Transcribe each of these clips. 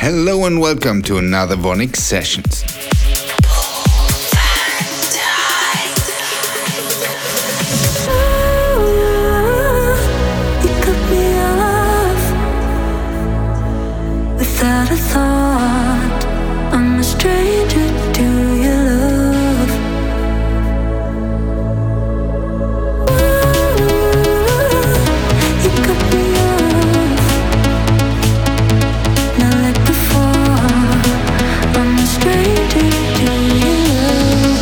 Hello and welcome to another Vonyc Sessions. Without a thought, I'm a stranger to your love. You cut me off. Not like before, I'm a stranger to your love.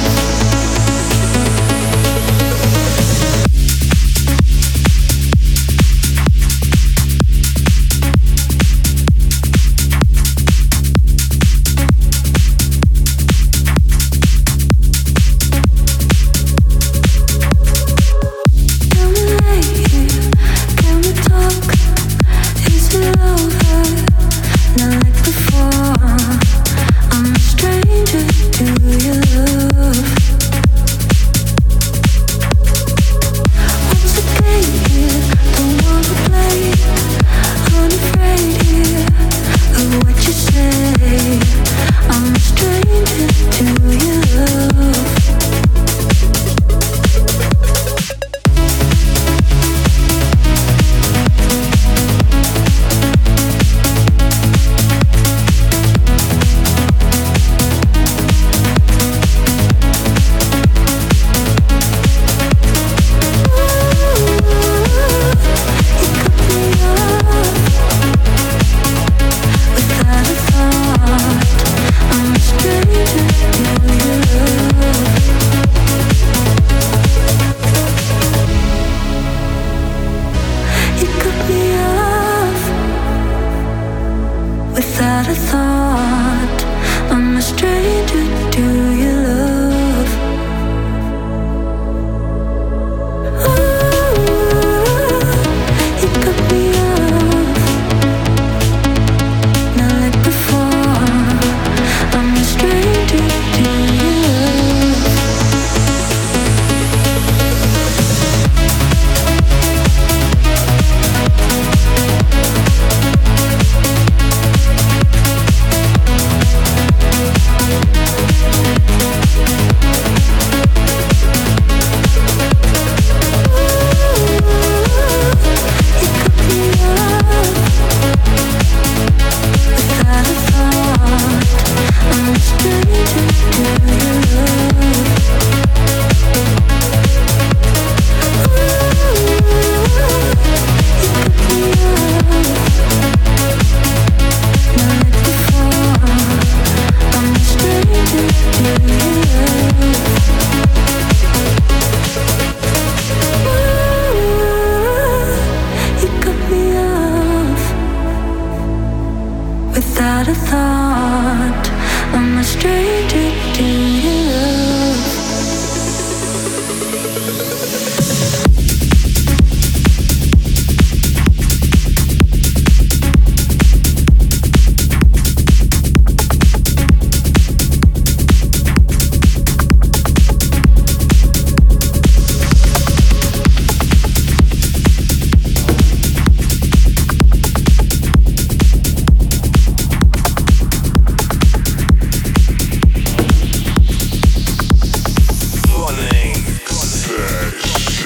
Without a thought, I'm a stranger to your love. Ooh, you cut me off. Not like before, I'm a stranger to your love. Without a thought, I'm a stranger to you.